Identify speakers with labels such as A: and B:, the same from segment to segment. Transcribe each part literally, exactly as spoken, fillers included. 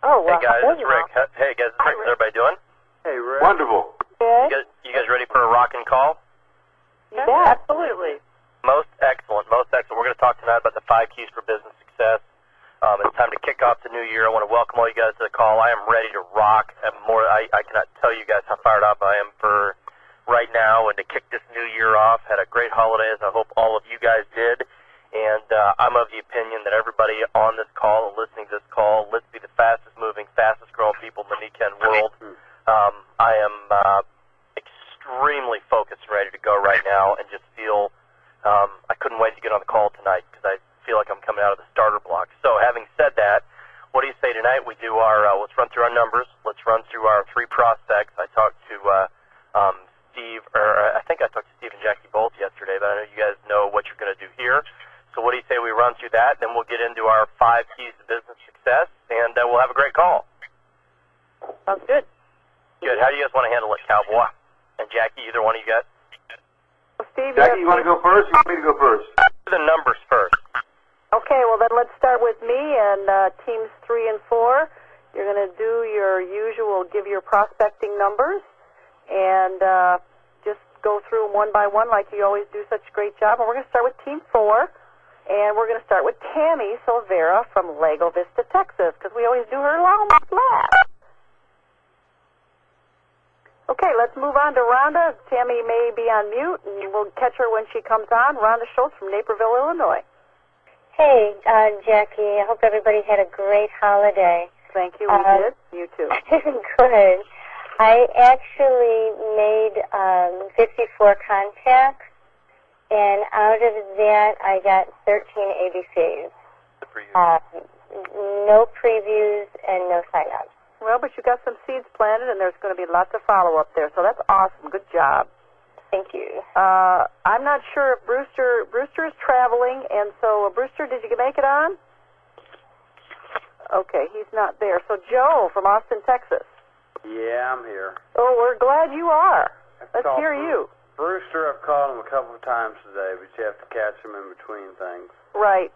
A: Oh, well,
B: hey guys, it's Rick.
A: Know.
B: Hey guys, it's Rick. How's everybody doing?
C: Hey, Rick.
D: Wonderful.
A: Good.
B: You guys, you guys ready for a rockin' call?
A: Yeah, yeah, absolutely.
B: Most excellent, most excellent. We're going to talk tonight about the five keys for business success. Um, it's time to kick off the new year. I want to welcome all you guys to the call. I am ready to rock. And more, I, I cannot tell you guys how fired up I am for right now and to kick this new year off. Had a great holidays. I hope all of you guys did. And uh, I'm of the opinion that everybody on this call and listening to this call, let's be the fastest moving, fastest growing people in the Nikken world. Um, I am uh, extremely focused and ready to go right now and just feel um, I couldn't wait to get on the call tonight because I feel like I'm coming out of the starter block. So having said that, what do you say tonight? We do our, uh, let's run through our numbers. Let's run through our three prospects. I talked to uh, um, Steve, or I think I talked to Steve and Jackie both yesterday, but I know you guys know what you're going to do here. So what do you say we run through that, then we'll get into our five keys to business success, and uh, we'll have a great call.
A: Sounds good.
B: Good. How do you guys want to handle it, Cowboy and Jackie, either one of you guys?
A: Well, Steve,
D: Jackie, you want to go first? You want me to go first?
B: Do the numbers first.
A: Okay, well then let's start with me and uh, teams three and four. You're going to do your usual, give your prospecting numbers, and uh, just go through them one by one like you always do such a great job. And we're going to start with team four. And we're going to start with Tammy Silvera from Lago Vista, Texas, because we always do her last. Okay, let's move on to Rhonda. Tammy may be on mute, and we'll catch her when she comes on. Rhonda Schultz from Naperville, Illinois.
E: Hey, uh, Jackie, I hope everybody had a great holiday.
A: Thank you, we
E: uh,
A: did. You too.
E: Good. I actually made um, fifty-four contacts. And out of that, I got thirteen A B Cs. Uh, no previews and no sign-ups.
A: Well, but you got some seeds planted, and there's going to be lots of follow-up there. So that's awesome. Good job.
E: Thank you.
A: Uh, I'm not sure if Brewster Brewster is traveling, and so uh, Brewster, did you make it on? Okay, he's not there. So Joe from Austin, Texas.
C: Yeah, I'm here.
A: Oh, we're glad you are. Let's
C: called
A: hear
C: Bru-
A: you.
C: Brewster, I've called him a couple of times today, but you have to catch him in between things.
A: Right.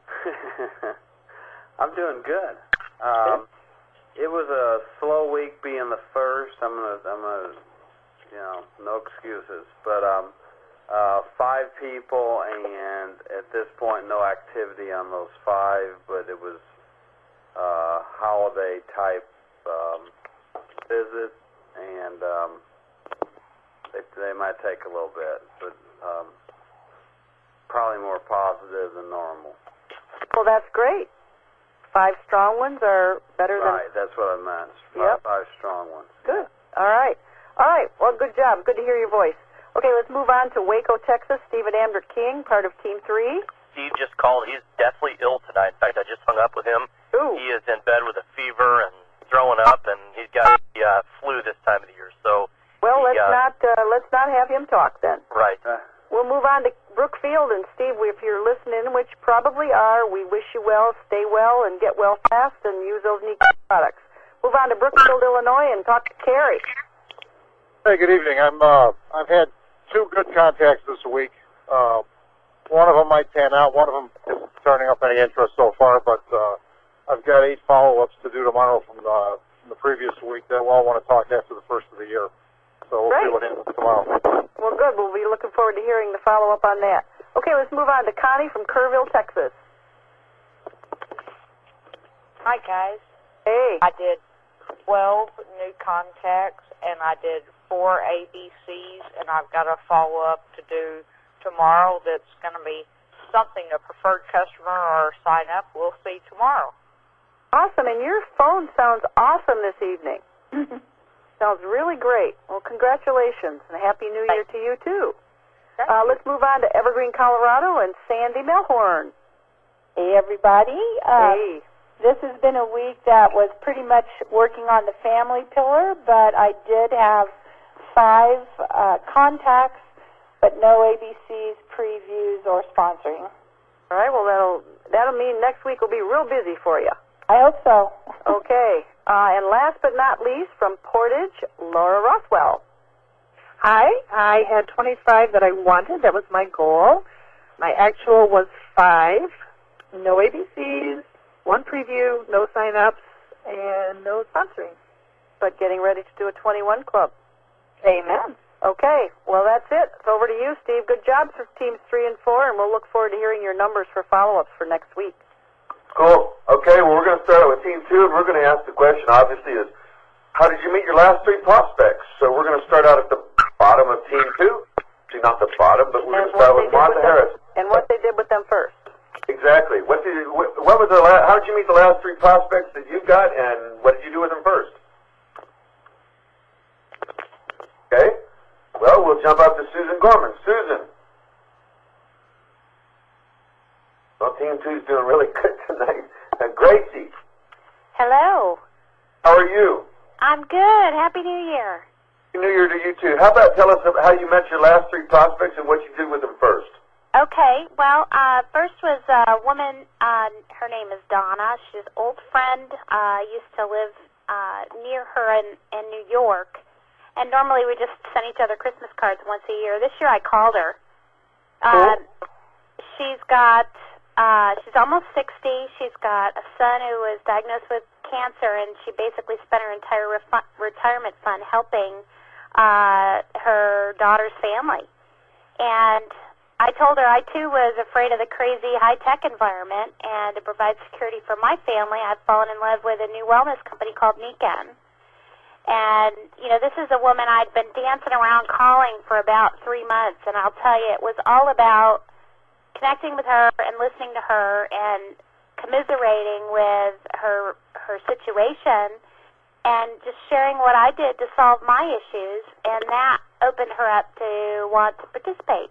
C: I'm doing good. Um, it was a slow week being the first. I'm gonna, I'm gonna, you know, no excuses. But um, uh, five people, and at this point, no activity on those five. But it was uh, holiday type um, visit, and um, They, they might take a little bit, but um, probably more positive than normal.
A: Well, that's great. Five strong ones are better than...
C: Right, that's what I meant. Five,
A: Yep.
C: five strong ones.
A: Good. All right. All right. Well, good job. Good to hear your voice. Okay, let's move on to Waco, Texas. Stephen Amder King, part of Team three.
B: Steve just called. He's deathly ill tonight. In fact, I just hung up with him.
A: Ooh.
B: He is in bed with a fever and throwing up, and he's got the uh, flu this time of the year. So...
A: Well, let's
B: uh,
A: not uh, let's not have him talk then.
B: Right.
C: Uh,
A: We'll move on to Brookfield, and Steve, if you're listening, which probably are, we wish you well, stay well, and get well fast, and use those unique products. Move on to Brookfield, Illinois, and talk to Carrie.
F: Hey, good evening. I'm uh, I've had two good contacts this week. Uh, one of them might pan out. One of them isn't turning up any interest so far, but uh, I've got eight follow-ups to do tomorrow from, uh, from the previous week that we'll all want to talk after the first of the year. So we'll
A: Great.
F: see what happens tomorrow.
A: Well, good. We'll be looking forward to hearing the follow-up on that. Okay, let's move on to Connie from Kerrville, Texas.
G: Hi, guys.
A: Hey.
G: I did twelve new contacts, and I did four A B Cs, and I've got a follow-up to do tomorrow that's going to be something, a preferred customer or sign-up. We'll see tomorrow.
A: Awesome, and your phone sounds awesome this evening. Sounds really great. Well, congratulations, and a Happy New Year to you, too. Uh, let's move on to Evergreen, Colorado, and Sandy Melhorn.
H: Hey, everybody. Uh,
A: Hey.
H: This has been a week that was pretty much working on the family pillar, but I did have five uh, contacts, but no A B Cs, previews, or sponsoring.
A: All right, well, that'll, that'll mean next week will be real busy for you.
H: I hope so.
A: Okay. Uh, and last but not least, from Portage, Laura Rothwell.
I: Hi, I had twenty-five that I wanted. That was my goal. My actual was five. No A B Cs, one preview, no sign-ups, and no sponsoring.
A: But getting ready to do a twenty-one club.
I: Amen.
A: Okay, well, that's it. It's over to you, Steve. Good job for teams three and four, and we'll look forward to hearing your numbers for follow-ups for next week.
D: Cool. Okay, well, we're going to start out with Team two, and we're going to ask the question, obviously, is how did you meet your last three prospects? So we're going to start out at the bottom of Team two. Actually, not the bottom, but we're going to start with Martha Harris.
A: And what they did with them first.
D: Exactly. What did you, what, what was the la- how did you meet the last three prospects that you got, and what did you do with them first? Okay. Well, we'll jump up to Susan Gorman. Susan. Well, Team two's doing really good tonight. Uh, Gracie.
J: Hello.
D: How are you?
J: I'm good. Happy New Year.
D: Happy New Year to you too. How about tell us how you met your last three prospects and what you did with them first?
J: Okay. Well, uh, first was a woman. Uh, her name is Donna. She's an old friend. Uh, used to live uh, near her in, in New York. And normally we just send each other Christmas cards once a year. This year I called her.
D: Cool.
J: Uh, she's got, uh, she's almost sixty. She's got a son who was diagnosed with cancer, and she basically spent her entire refu- retirement fund helping uh, her daughter's family. And I told her I, too, was afraid of the crazy high-tech environment, and to provide security for my family, I've fallen in love with a new wellness company called Nikan. And, you know, this is a woman I'd been dancing around calling for about three months, and I'll tell you, it was all about connecting with her and listening to her and commiserating with her her situation and just sharing what I did to solve my issues, and that opened her up to want to participate.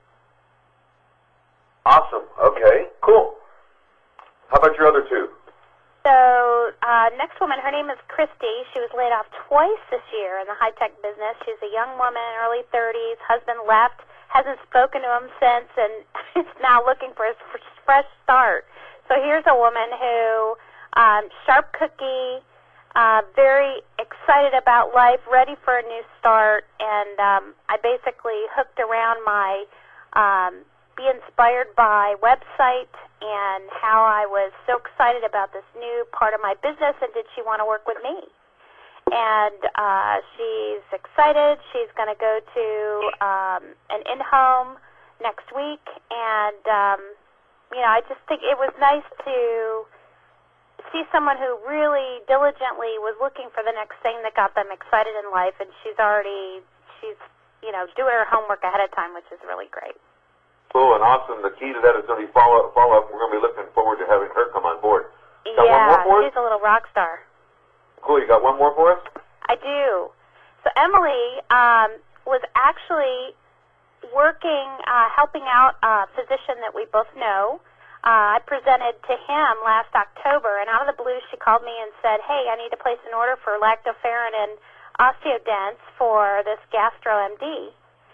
D: Awesome. Okay. Cool. How about your other two?
J: So, uh, next woman, her name is Christy. She was laid off twice this year in the high-tech business. She's a young woman, early thirties. Husband left, hasn't spoken to him since, and is now looking for a fresh start. So here's a woman who, um, sharp cookie, uh, very excited about life, ready for a new start, and um, I basically hooked around my um, Be Inspired By website and how I was so excited about this new part of my business, and did she want to work with me? And uh, she's excited. She's going to go to um, an in-home next week, and um, you know, I just think it was nice to see someone who really diligently was looking for the next thing that got them excited in life, and she's already, she's, you know, doing her homework ahead of time, which is really great.
D: Cool and awesome. The key to that is going to be follow up. Follow up. We're going to be looking forward to having her come on board. Got
J: yeah,
D: one more for us?
J: She's a little rock star.
D: Cool. You got one more for us?
J: I do. So Emily um, was actually working, uh, helping out a physician that we both know. Uh, I presented to him last October, and out of the blue, she called me and said, "Hey, I need to place an order for lactoferrin and osteodents for this Gastro M D."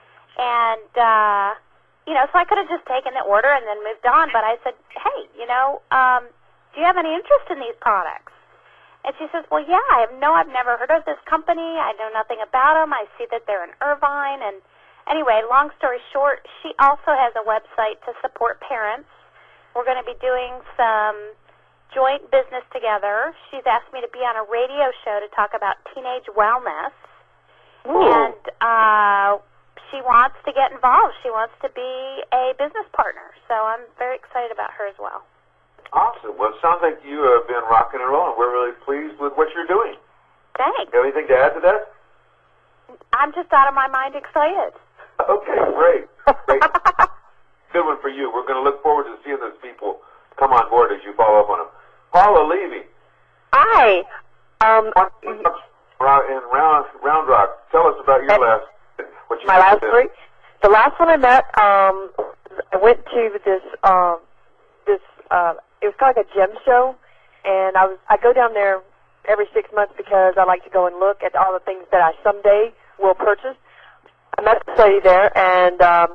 J: And uh, you know, so I could have just taken the order and then moved on, but I said, "Hey, you know, um, do you have any interest in these products?" And she says, "Well, yeah, I have no, I've never heard of this company. I know nothing about them. I see that they're in Irvine." And anyway, long story short, she also has a website to support parents. We're going to be doing some joint business together. She's asked me to be on a radio show to talk about teenage wellness. Ooh. And uh, she wants to get involved. She wants to be a business partner. So I'm very excited about her as well.
D: Awesome. Well, it sounds like you have been rocking and rolling. We're really pleased with what you're doing.
J: Thanks.
D: You have anything to add to that?
J: I'm just out of my mind excited.
D: Okay, great. Great. Good one for you. We're going to look forward to seeing those people come on board as you follow up on them. Paula Levy.
I: Hi. Um,
D: in Round, Round Rock, tell us about your last. What you
I: my last three. The last one I met, um, I went to this, um, this. Uh, it was kind of like a gem show, and I was I go down there every six months because I like to go and look at all the things that I someday will purchase. I met this lady there, and um,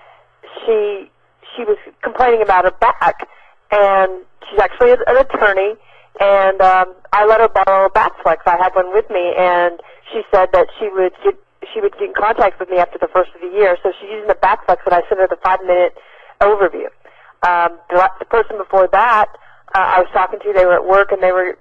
I: she she was complaining about her back, and she's actually an attorney. And um, I let her borrow a Backflex. I had one with me, and she said that she would get she would get in contact with me after the first of the year. So she's using the Backflex, and I sent her the five minute overview. Um, the, the person before that, uh, I was talking to, they were at work, and they were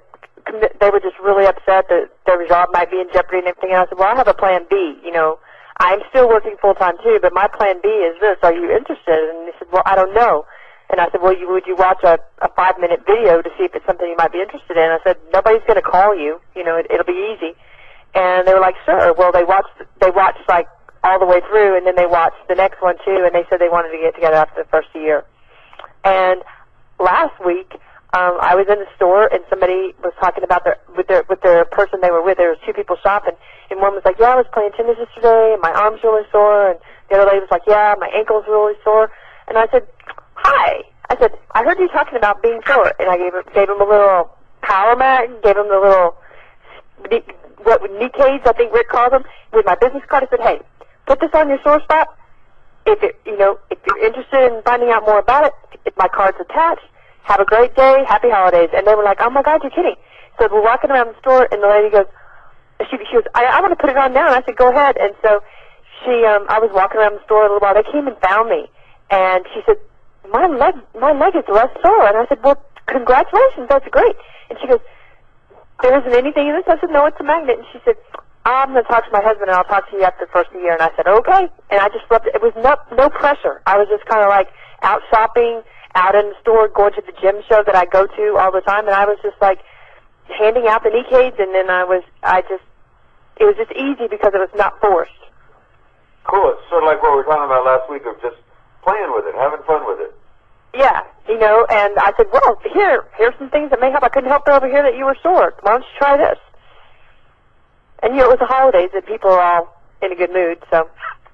I: commi- they were just really upset that their job might be in jeopardy and everything. And I said, well, I have a plan B. You know, I'm still working full time too, but my plan B is this. Are you interested? And they said, well, I don't know. And I said, well, you, would you watch a, a five minute video to see if it's something you might be interested in? I said, nobody's going to call you. You know, it, it'll be easy. And they were like, sure. Well, they watched. They watched like all the way through, and then they watched the next one too. And they said they wanted to get together after the first year. And last week, um, I was in the store, and somebody was talking about their with their with their person they were with. There was two people shopping, and one was like, "Yeah, I was playing tennis yesterday, and my arm's really sore," and the other lady was like, "Yeah, my ankle's really sore." And I said, "Hi," I said, "I heard you talking about being sore," and I gave him gave him a little power mat, gave him the little knee, what knee cage, I think Rick called them, with my business card. I said, "Hey, put this on your sore spot. If it, you know, if you're interested in finding out more about it, if my card's attached, have a great day, happy holidays." And they were like, "Oh my God, you're kidding." So we're walking around the store, and the lady goes, she, she goes, I, I want to put it on now. And I said, go ahead. And so she, um, I was walking around the store a little while. They came and found me, and she said, my leg, my leg is less sore. And I said, well, congratulations, that's great. And she goes, there isn't anything in this. I said, no, it's a magnet. And she said, I'm going to talk to my husband, and I'll talk to you after the first of the year. And I said, okay. And I just left it. It was no, no pressure. I was just kind of like out shopping, out in the store, going to the gym show that I go to all the time. And I was just like handing out the knee cage, and then I was, I just, it was just easy because it was not forced.
D: Cool. It's sort of like what we were talking about last week of just playing with it, having fun with it.
I: Yeah, you know, and I said, well, here, here's some things that may help. I couldn't help over here that you were sore. Why don't you try this? And, you know, it was the holidays, and people are all in a good mood, so.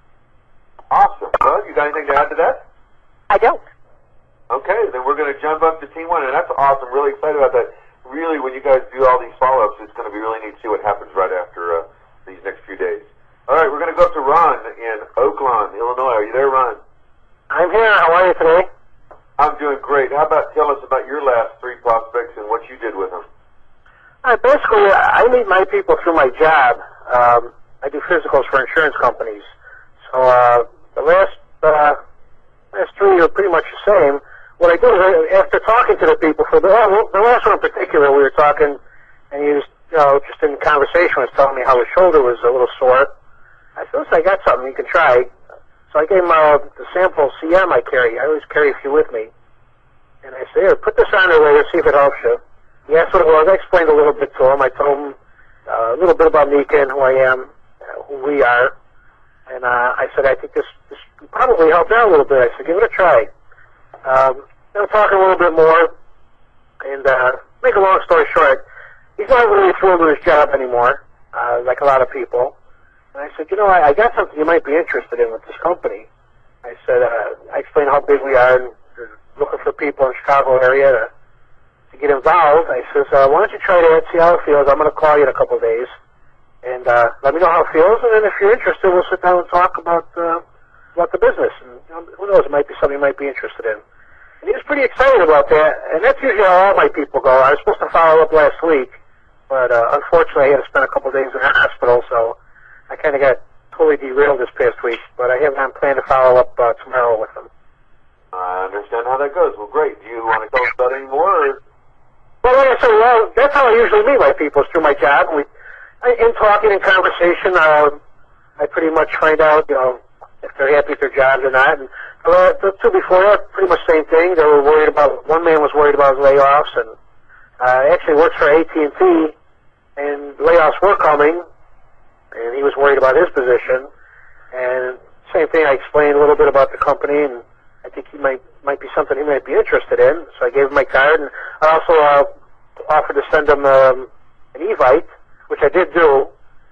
D: Awesome. Well, you got anything to add to that?
I: I don't.
D: Okay, then we're going to jump up to Team One, and that's awesome. Really excited about that. Really, when you guys do all these follow-ups, it's going to be really neat to see what happens right after uh, these next few days. All right, we're going to go up to Ron in Oaklawn, Illinois. Are you there, Ron?
K: I'm here. How are you today?
D: I'm doing great. How about tell us about your last three prospects and what you did with them?
K: Uh, basically, I meet my people through my job. Um, I do physicals for insurance companies. So uh, the last uh, last three are pretty much the same. What I do is, I, after talking to the people, for the, the last one in particular, we were talking, and he was, you know, just in conversation, was telling me how his shoulder was a little sore. I said, listen, I got something you can try. So I gave him uh, the sample C M I carry. I always carry a few with me. And I said, here, put this on there later, see if it helps you. He asked what it was. I explained a little bit to him. I told him uh, a little bit about Nika and who I am, uh, who we are. And uh, I said, I think this, this probably helped out a little bit. I said, give it a try. Um, then we're talking a little bit more. And uh, make a long story short, he's not really thrilled with his job anymore, uh, like a lot of people. And I said, you know, I, I got something you might be interested in with this company. I said, uh, I explained how big we are and looking for people in the Chicago area to, to get involved. I says, uh, why don't you try that, see how it feels. I'm going to call you in a couple of days. And uh, let me know how it feels. And then if you're interested, we'll sit down and talk about uh, about the business. And you know, who knows, it might be something you might be interested in. And he was pretty excited about that. And that's usually how all my people go. I was supposed to follow up last week, but uh, unfortunately I had to spend a couple of days in the hospital, so I kind of got totally derailed this past week. But I have on plan to follow up uh, tomorrow with him.
D: I understand how that goes. Well, great. Do you want to tell us about any more? Or?
K: Well, like I said, well, that's how I usually meet my people, is through my job. We, in talking and conversation, uh, I pretty much find out, you know, if they're happy with their jobs or not. And uh, the two before that, pretty much the same thing. They were worried about, one man was worried about his layoffs, and uh, actually works for A T and T, and layoffs were coming, and he was worried about his position. And same thing, I explained a little bit about the company, and I think he might might be something he might be interested in. So I gave him my card, and I also uh, offered to send him um, an Evite, which I did do.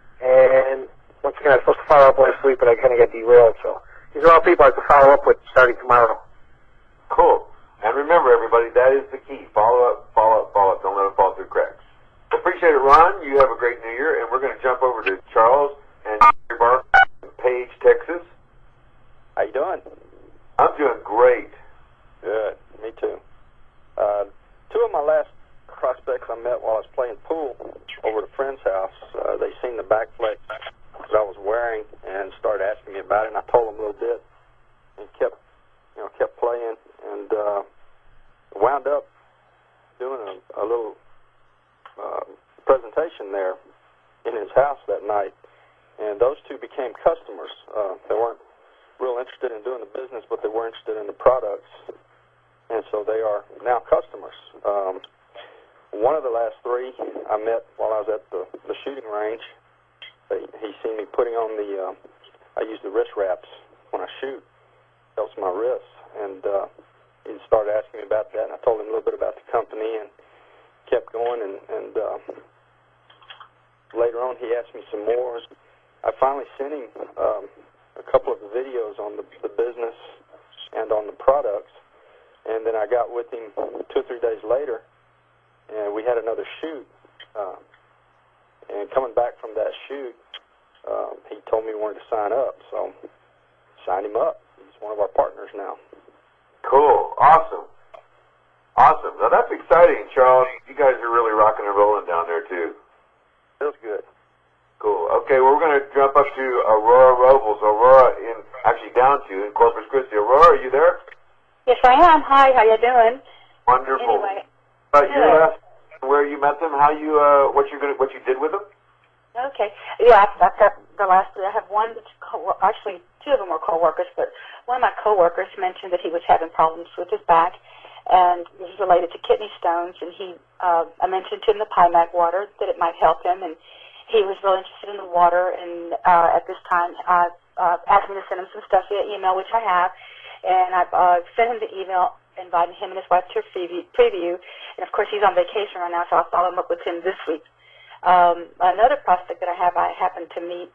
K: And once again, I was supposed to follow up last week, but I kind of got derailed. So these are all people I have to follow up with starting tomorrow.
D: Cool. And remember, everybody, that is the key. Follow up, follow up, follow up. Don't let it fall through cracks. Appreciate it, Ron. You have a great New Year, and we're going to jump over to Charles and Bar in Page, Texas.
L: How you doing?
D: I'm doing great.
L: Good. Me too. Uh, two of my last prospects I met while I was playing pool over at a friend's house, uh, they seen the back flex that I was wearing and started asking me about it, and I told them a little bit and kept, you know, kept playing, and uh, wound up doing a, a little uh, presentation there in his house that night, and those two became customers. Uh, they weren't real interested in doing the business, but they were interested in the products, and so they are now customers. Um, one of the last three I met while I was at the, the shooting range. They, he seen me putting on the, uh, I use the wrist wraps when I shoot, helps my wrists, and uh, he started asking me about that, and I told him a little bit about the company, and kept going, and, and uh, later on he asked me some more. I finally sent him um, a couple of the videos on the, the business and on the products, and then I got with him two or three days later, and we had another shoot. Uh, and coming back from that shoot, uh, he told me he wanted to sign up, so signed him up. He's one of our partners now.
D: Cool. Awesome. Awesome. Now, that's exciting, Charles. You guys are really rocking and rolling down there, too.
L: Feels good.
D: Cool. Okay, well, we're going to jump up to Aurora Robles. Aurora, in actually down to in Corpus Christi. Aurora, are you there?
M: Yes, I am. Hi, how you doing?
D: Wonderful.
M: Anyway.
D: Uh, your last, where you met them, how you, uh, what you gonna, what you did with them?
M: Okay. Yeah, I've got the last. I have one that's co- actually two of them were coworkers, but one of my coworkers mentioned that he was having problems with his back, and this is related to kidney stones. And he, uh, I mentioned to him the Pymac water that it might help him, and he was really interested in the water. And uh, at this time, uh, uh, asked me to send him some stuff via email, which I have, and I've uh, sent him the email inviting him and his wife to a preview, preview. And of course, he's on vacation right now, so I'll follow him up with him this week. Um, another prospect that I have, I happened to meet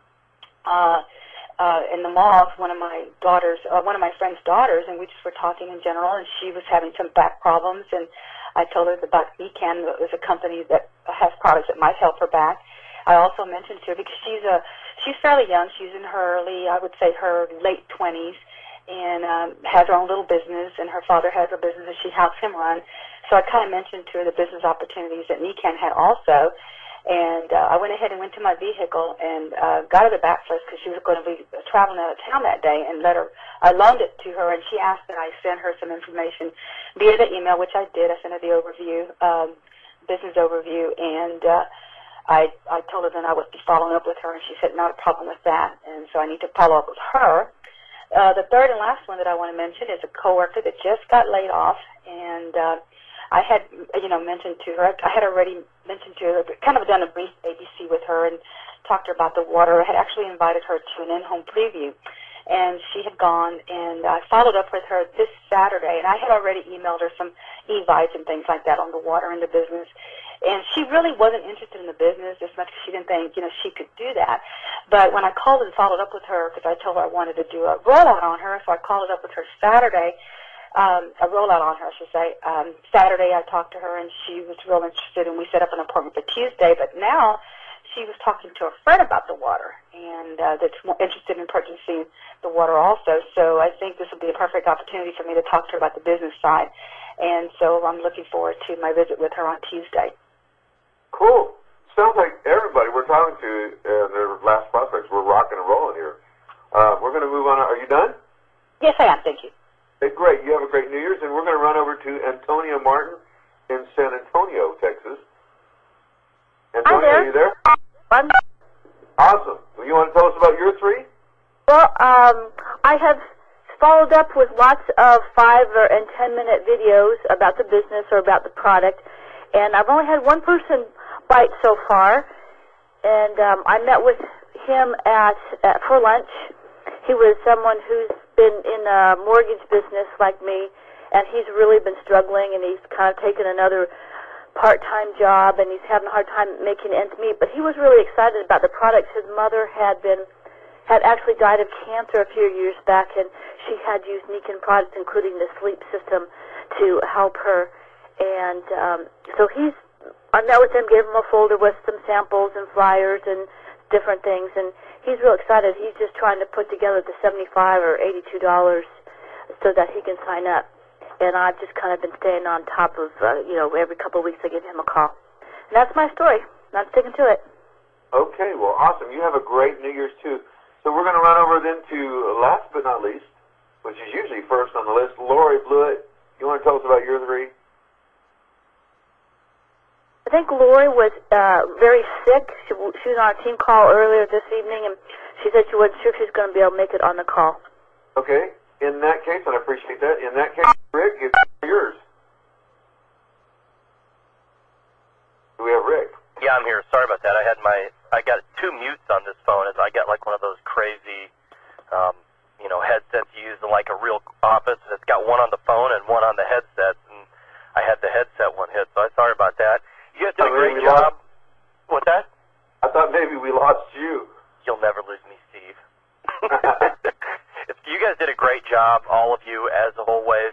M: uh, uh, in the mall, one of my daughters, uh, one of my friend's daughters, and we just were talking in general, and she was having some back problems, and I told her about Mecan, that was a company that has products that might help her back. I also mentioned to her, because she's a she's fairly young, she's in her early, I would say her late twenties, and um, has her own little business, and her father has a business that she helps him run. So I kind of mentioned to her the business opportunities that Mecan had also. And uh, I went ahead and went to my vehicle and uh, got her the back first because she was going to be traveling out of town that day, and let her. I loaned it to her, and she asked that I send her some information via the email, which I did. I sent her the overview, um, business overview, and uh, I I told her then I would be following up with her, and she said not a problem with that, and so I need to follow up with her. Uh, the third and last one that I want to mention is a coworker that just got laid off, and uh, I had, you know, mentioned to her, I had already mentioned to her, kind of done a brief A B C with her and talked to her about the water. I had actually invited her to an in-home preview, and she had gone, and I followed up with her this Saturday, and I had already emailed her some e-vites and things like that on the water and the business, and she really wasn't interested in the business as much as she didn't think, you know, she could do that. But when I called and followed up with her, because I told her I wanted to do a rollout on her, so I called it up with her Saturday, Um, a rollout on her, I should say. Um, Saturday I talked to her, and she was real interested, and we set up an appointment for Tuesday. But now she was talking to a friend about the water, and uh, that's more interested in purchasing the water also. So I think this will be a perfect opportunity for me to talk to her about the business side. And so I'm looking forward to my visit with her on Tuesday.
D: Cool. Sounds like everybody we're talking to, uh, their last prospects, we're rocking and rolling here. Uh, we're going to move on. Are you done?
M: Yes, I am. Thank you.
D: Hey, great. You have a great New Year's, and we're going to run over to Antonio Martin in San Antonio, Texas. Antonio,
N: Hi there.
D: are you there?
N: I'm,
D: Awesome. Well, you want to tell us about your three?
N: well, um, I have followed up with lots of five or and ten minute videos about the business or about the product, and I've only had one person bite so far. And um, I met with him at, at for lunch. He was someone who's been in a mortgage business like me, and he's really been struggling, and he's kind of taken another part-time job, and he's having a hard time making ends meet. But he was really excited about the products. His mother had been had actually died of cancer a few years back, and she had used Mecan products, including the sleep system, to help her. And um, so he's I met with him, gave him a folder with some samples and flyers and different things, and he's real excited. He's just trying to put together the seventy-five or eighty-two dollars so that he can sign up. And I've just kind of been staying on top of, uh, you know, every couple of weeks I give him a call. And that's my story. I'm sticking to it.
D: Okay, well, awesome. You have a great New Year's, too. So we're going to run over then to last but not least, which is usually first on the list, Lori Blewett. You want to tell us about your three?
N: think Lori was uh, very sick. She, she was on a team call earlier this evening, and she said she wasn't sure if she was going to be able to make it on the call.
D: Okay. In that case, and I appreciate that. In that case, Rick, it's yours. Do we have Rick?
B: Yeah, I'm here. Sorry about that. I had my, I got two mutes on this phone. As I got like one of those crazy, um, you know, headsets you use in like a real office. It's got one on the phone and one on the headset, and I had the headset one hit. So I'm sorry about that. You guys did a great job. What's that?
D: I thought maybe we lost you.
B: You'll never lose me, Steve. You guys did a great job, all of you, as always.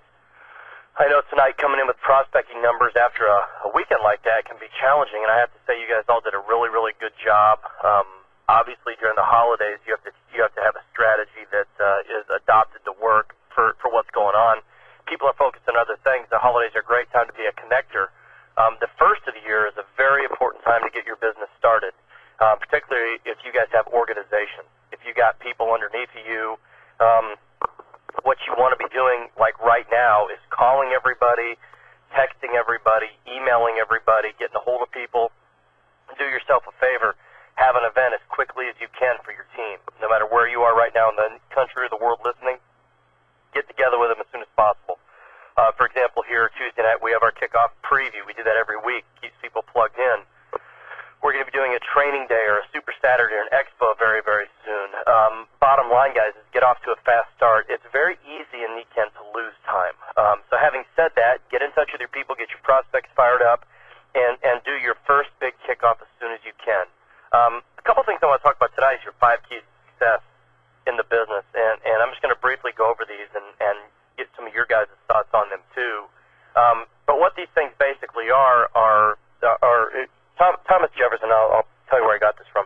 B: I know tonight coming in with prospecting numbers after a, a weekend like that can be challenging, and I have to say you guys all did a really, really good job. Um, obviously, during the holidays, you have to you have to have a strategy that uh, is adopted to work for, for what's going on. People are focused on other things. The holidays are a great time to be a connector. Um, the first of the year is a very important time to get your business started, uh, particularly if you guys have organizations. If you got people underneath of you, um, what you want to be doing, like right now, is calling everybody, texting everybody, emailing everybody, getting a hold of people. Do yourself a favor. Have an event as quickly as you can for your team. No matter where you are right now in the country or the world listening, get together with them as soon as possible. Uh, for example, here Tuesday night, we have our kickoff preview. We do that every week. Keeps people plugged in. We're going to be doing a training day or a super Saturday or an expo very, very soon. Um, bottom line, guys, is get off to a fast start. It's very easy in Nikken to lose time. Um, so having said that, get in touch with your people, get your prospects fired up, and, and do your first big kickoff as soon as you can. Um, a couple things I want to talk about tonight is your five keys to success in the business, and, and I'm just going to briefly go over these and, and get some of your guys' thoughts on them too. Um, but what these things basically are are are it, Tom, Thomas Jefferson. I'll, I'll tell you where I got this from.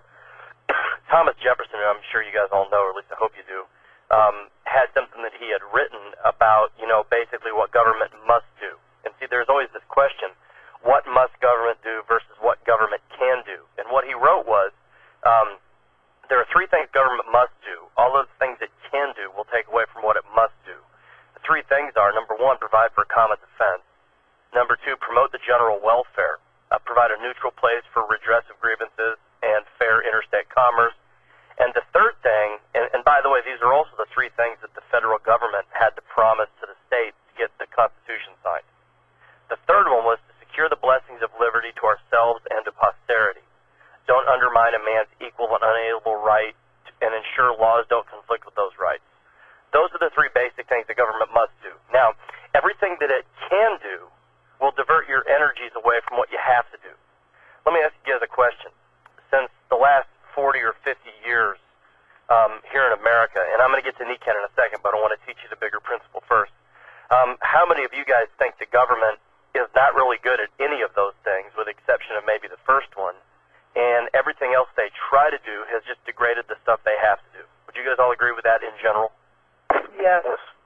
B: Thomas Jefferson, who I'm sure you guys all know, or at least I hope you do, um, had something that he had written about, you know, basically what government must do. And see, there's always this question: what must government do versus what government can do? And what he wrote was, um, there are three things government must do. All of the things it can do will take away from what it must do. The three things are, number one, provide for common defense. Number two, promote the general welfare. Uh, provide a neutral place for redress of grievances and fair interstate commerce. And the third thing, and, and by the way, these are also the three things that the federal government had to promise to the states to get the Constitution signed. The third one was to secure the blessings of liberty to ourselves and to posterity. Don't undermine a man's equal and unalienable right, and ensure laws don't conflict with those rights. Those are the three basic things the government must do. Now, everything that it can do will divert your energies away from what you have to do. Let me ask you guys a question. Since the last forty or fifty years um, here in America, and I'm going to get to Nikken in a second, but I want to teach you the bigger principle first. Um, how many of you guys think the government is not really good at any of those things, with the exception of maybe the first one, and everything else they try to do has just degraded the stuff they have to do? Would you guys all agree with that in general?
N: Yes.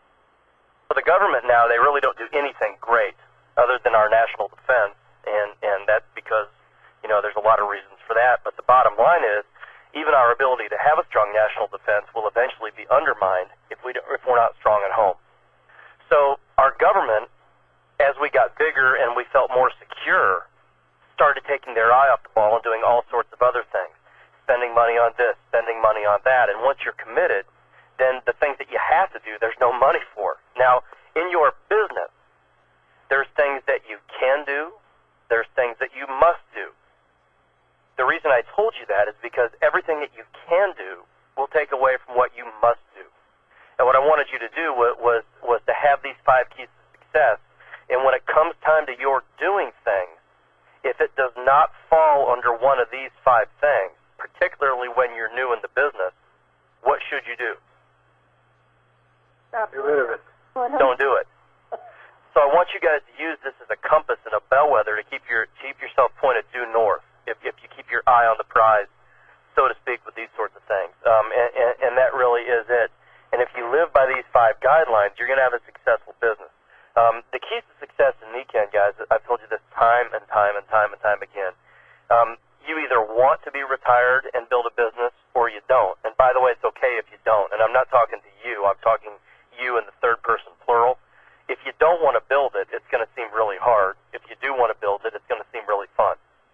B: For the government now, they really don't do anything great other than our national defense, and, and that's because, you know, there's a lot of reasons for that. But the bottom line is, even our ability to have a strong national defense will eventually be undermined if, we, if we're not strong at home. So our government, as we got bigger and we felt more secure, started taking their eye off the ball and doing all sorts of other things, spending money on this, spending money on that. And once you're committed, then the things that you have to do, there's no money for. Now, in your business, there's things that you can do, there's things that you must do. The reason I told you that is because everything that you can do will take away from what you must do. And what I wanted you to do was, was, was to have these five keys to success, and when it comes time to your doing things, if it does not fall under one of these five things, particularly when you're new in the business, what should you do?
K: Get rid of it.
B: Don't do it. So I want you guys to use this as a compass and a bellwether to keep your keep yourself pointed due north. If, if you keep your eye on the prize, so to speak, with these sorts of things, um, and, and, and that really is it. And if you live by these five guidelines, you're going to have a successful business. Um, the keys to success in Nikken, guys, I've told you this time and time and time and time again. Um, you either want to be retired and build a business, or you don't. And by the way, it's okay if you don't. And I'm not talking to you. I'm talking you in the third person plural. If you don't want to build it, it's going to seem really hard. If you do want to build it, it's going to seem really fun.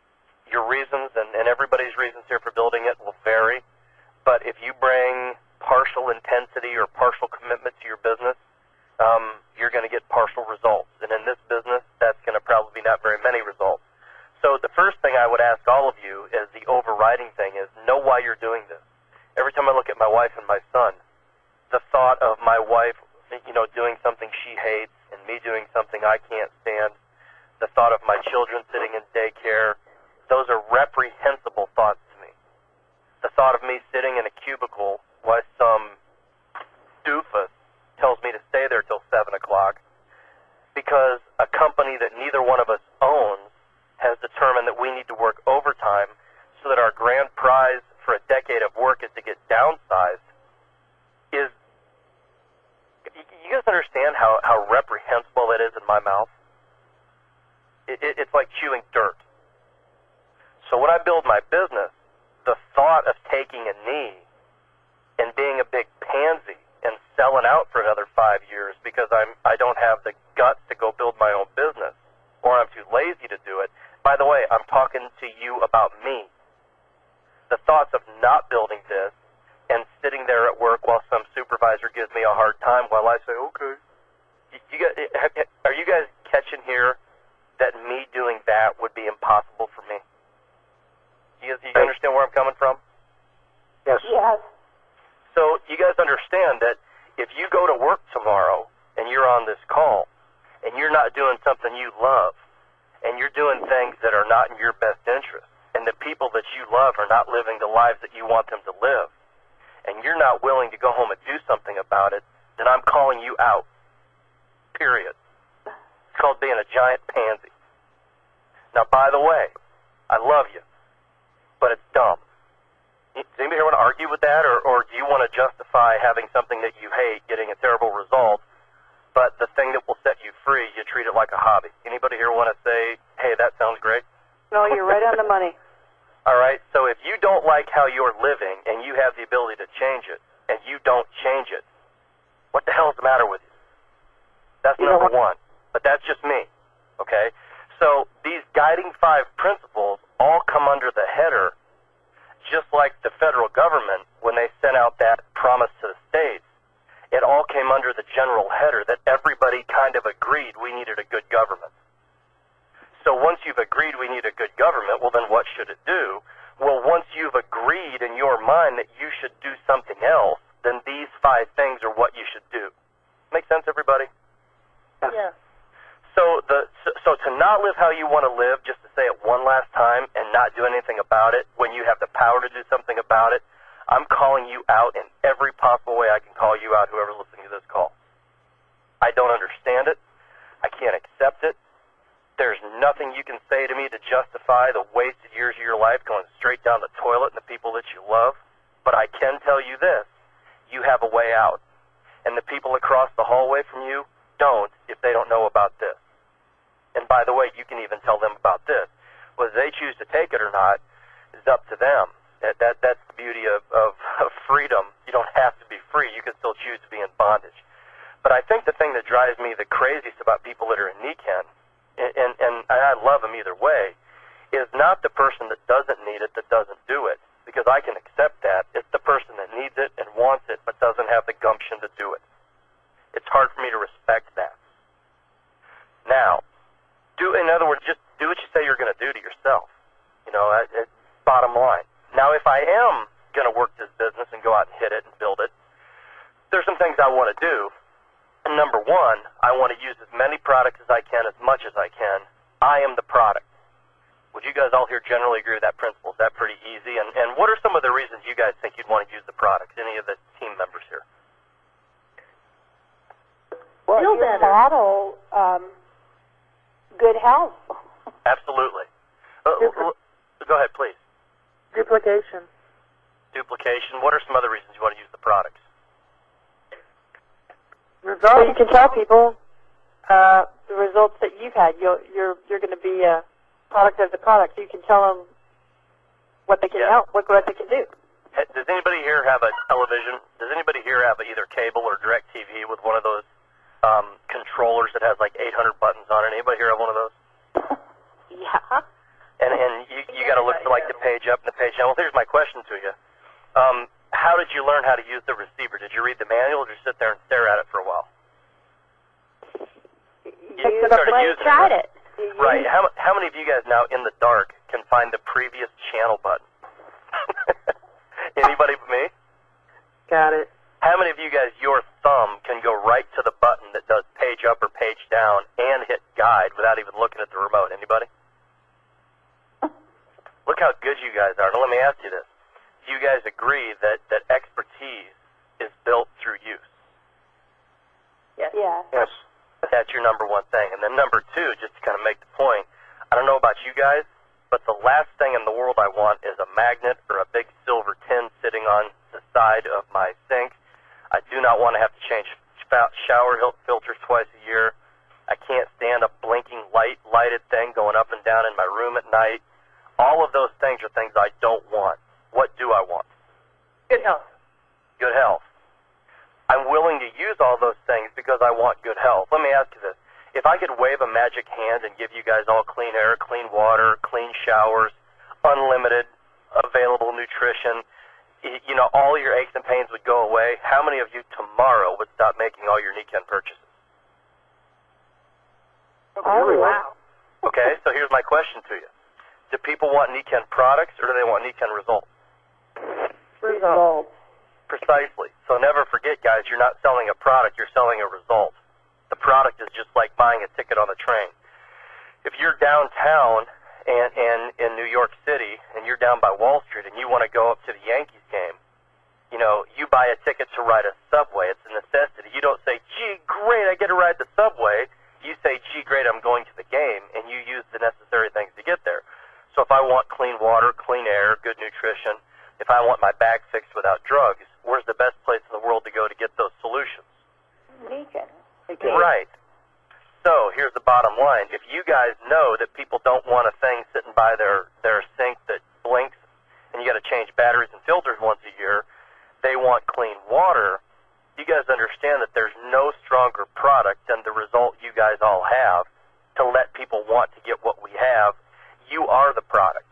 B: for building it will vary, but if you bring partial intensity or partial commitment to your business, um, you're going to get partial results. And in this business, that's going to probably be not very many results. So the first thing I would ask all of you is the overriding thing is know why you're doing this. Every time I look at my wife and my son, the thought of my wife, you know, doing something she hates and me doing something I can't stand, the thought of my children sitting in daycare, those are reprehensible thoughts to me. The thought of me sitting in a cubicle while some doofus tells me to stay there till seven o'clock because a company that neither one of us owns has determined that we need to work overtime so that our grand prize for a decade of work is to get downsized is, you guys understand how, how reprehensible that is in my mouth? It, it, it's like chewing dirt. So when I build my business, the thought of taking a knee and being a big pansy and selling out for another five years because I'm, I don't have the guts to go build my own business or I'm too lazy to do it. By the way, I'm talking to you about me. The thoughts of not building this and sitting there at work while some supervisor gives me a hard time while I say, okay. You, you guys, are you guys catching here that me doing that would be impossible for me? You guys, you understand where I'm coming from?
K: Yes.
H: Yes.
B: So you guys understand that if you go to work tomorrow and you're on this call and you're not doing something you love and you're doing things that are not in your best interest and the people that you love are not living the lives that you want them to live and you're not willing to go home and do something about it, then I'm calling you out. Period. It's called being a giant pansy. Now, by the way, I love you, but it's dumb. Does anybody here want to argue with that, or, or do you want to justify having something that you hate, getting a terrible result, but the thing that will set you free, you treat it like a hobby? Anybody here want to say, hey, that sounds great?
A: No, you're right on the money.
B: All right, so if you don't like how you're living and you have the ability to change it, and you don't change it, what the hell is the matter with you? That's
K: You
B: number
K: know
B: one. But that's just me, okay? So these guiding five principles all come under the header, just like the federal government, when they sent out that promise to the states, it all came under the general header that everybody kind of agreed we needed a good government. So once you've agreed we need a good government, well, then what should it do? Well, once you've agreed in your mind that you should do something else, then these five things are what you should do. Make sense, everybody?
A: Yeah.
B: So the so, so to not live how you want to live, just to say it one last time and not do anything about it when you have the power to do something about it, I'm calling you out in every possible way I can call you out, whoever's listening to this call. I don't understand it. I can't accept it. There's nothing you can say to me to justify the wasted years of your life going straight down the toilet and the people that you love. But I can tell you this, you have a way out. And the people across the hallway from you don't if they don't know about this. And by the way, you can even tell them about this. Whether they choose to take it or not is up to them. That, that That's the beauty of, of, of freedom. You don't have to be free. You can still choose to be in bondage. But I think the thing that drives me the craziest about people that are in N E C A N, and, and, and I love them either way, is not the person that doesn't need it that doesn't do it. Because I can accept that. It's the person that needs it and wants it but doesn't have the gumption to do it. It's hard for me to respect that. Now, do in other words, just do what you say you're going to do to yourself. You know, it, it, bottom line. Now, if I am going to work this business and go out and hit it and build it, there's some things I want to do. And number one, I want to use as many products as I can, as much as I can. I am the product. Would you guys all here generally agree with that principle? Is that pretty easy? And, and what are some of the reasons you guys think you'd want to use the products? Any of the team members here?
H: Well,
A: Feel
H: your
A: better.
H: model, um, good health.
B: Absolutely. Uh, l- l- go ahead, please.
I: Duplication.
B: Duplication. What are some other reasons you want to use the products?
I: Well, you can tell people uh, the results that you've had. You're you're you're going to be a product of the product. You can tell them what they can
B: Yeah.
I: help, what what they can do.
B: Hey, does anybody here have a television? Does anybody here have a either cable or direct T V with one of those um, controllers that has like eight hundred buttons on it? Anybody here have one of those?
H: Yeah.
B: and and you you got to look for like the page up and the page down. Well, here's my question to you. Um, how did you learn how to use the receiver? Did you read the manual, or did you sit there and stare at it for a while? You
J: You
B: started using
J: tried
B: it.
J: it.
B: Right. How how many of you guys now in the dark can find the previous channel button? Anybody but me?
I: Got it.
B: How many of you guys, your thumb can go right to the button that does page up or page down and hit guide without even looking at the remote? Anybody? Look how good you guys are. Now let me ask you this. Do you guys agree that, that expertise is built through use?
H: Yes. Yes.
F: Yes.
B: That's your number one thing. And then number two, just to kind of make the point, I don't know about you guys, but the last thing in the world I want is a magnet or a big silver tin sitting on the side of my sink. I do not want to have to change shower filters twice a year. I can't stand a blinking light, lighted thing going up and down in my room at night. All of those things are things I don't want. What do I want?
I: Good health.
B: Good health. I'm willing to use all those things because I want good health. Let me ask you this. If I could wave a magic hand and give you guys all clean air, clean water, clean showers, unlimited available nutrition, you know, all your aches and pains would go away, how many of you tomorrow would stop making all your Nikken purchases?
I: Oh, wow.
B: Okay, so here's my question to you. Do people want Nikken products or do they want Nikken results?
I: Results.
B: Precisely. So never forget, guys, you're not selling a product, you're selling a result. The product is just like buying a ticket on the train. If you're downtown and, and in New York City and you're down by Wall Street and you want to go up to the Yankees game, you know, you buy a ticket to ride a subway. It's a necessity. You don't say, gee, great, I get to ride the subway. You say, gee, great, I'm going to the game, and you use the necessary things to get there. So if I want clean water, clean air, good nutrition, if I want my back fixed without drugs, where's the best place in the world to go to get those solutions?
H: Nikken.
B: Right. So here's the bottom line. If you guys know that people don't want a thing sitting by their, their sink that blinks and you got to change batteries and filters once a year, they want clean water, you guys understand that there's no stronger product than the result you guys all have to let people want to get what we have. You are the product.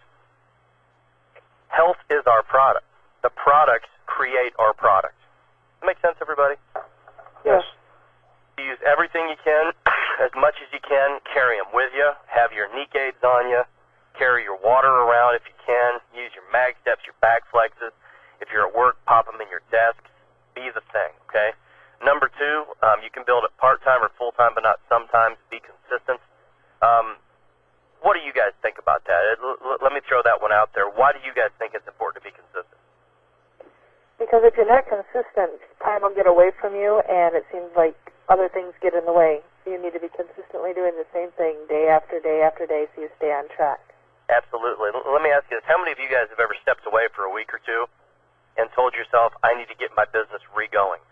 B: Health is our product. The products create our product. That make sense, everybody?
F: Yes.
B: Use everything you can, as much as you can. Carry them with you. Have your knee aids on you. Carry your water around if you can. Use your mag steps, your back flexes. If you're at work, pop them in your desk. Be the thing, okay? Number two, um, you can build it part-time or full-time, but not sometimes. Be consistent. Um, what do you guys think about that? L- l- let me throw that one out there. Why do you guys think it's important to be consistent?
I: Because if you're not consistent, time will get away from you, and it seems like other things get in the way. You need to be consistently doing the same thing day after day after day so you stay on track.
B: Absolutely. L- let me ask you this. How many of you guys have ever stepped away for a week or two and told yourself, I need to get my business re-going?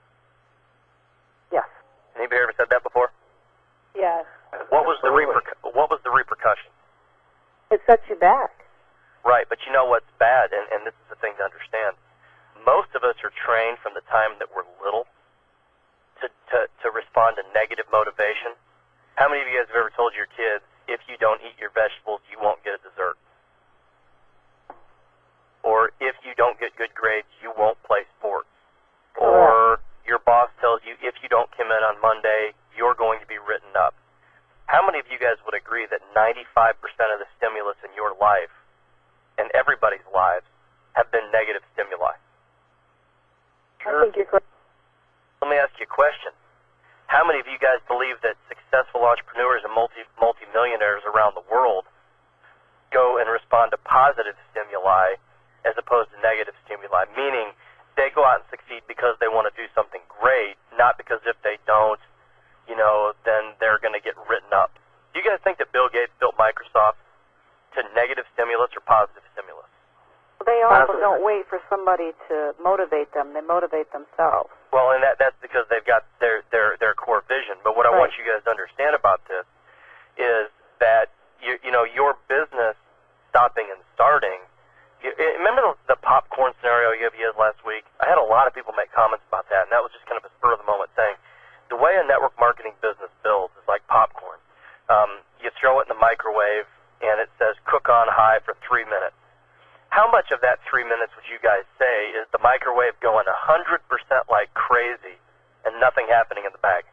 I: Yes.
B: Anybody ever said that before?
H: Yes.
B: What was the repercu- What was the repercussion?
I: It sets you back.
B: Right, but you know what's bad, and, and this is the thing to understand. Most of us are trained from the time that we're little to, to, to respond to negative motivation. How many of you guys have ever told your kids, if you don't eat your vegetables, you won't get a dessert? Or if you don't get good grades, you won't play sports? Or your boss tells you, if you don't come in on Monday, you're going to be written up. How many of you guys would agree that ninety-five percent of the stimulus in your life and everybody's lives have been negative stimuli?
I: I think you're correct.
B: Let me ask you a question. How many of you guys believe that successful entrepreneurs and multi multi-millionaires around the world go and respond to positive stimuli as opposed to negative stimuli? Meaning they go out and succeed because they want to do something great, not because if they don't, you know, then they're going to get written up. Do you guys think that Bill Gates built Microsoft to negative stimulus or positive stimulus?
A: They also don't wait for somebody to motivate them. They motivate themselves.
B: Well, and that that's because they've got their their their core vision. But what I
A: Right.
B: want you guys to understand about this is that you you know your business stopping and starting. You, remember the, the popcorn scenario you gave last week? I had a lot of people make comments about that, and that was just kind of a spur of the moment thing. The way a network marketing business builds is like popcorn. Um, you throw it in the microwave, and it says cook on it's what you guys say, is the microwave going one hundred percent like crazy and nothing happening in the bag?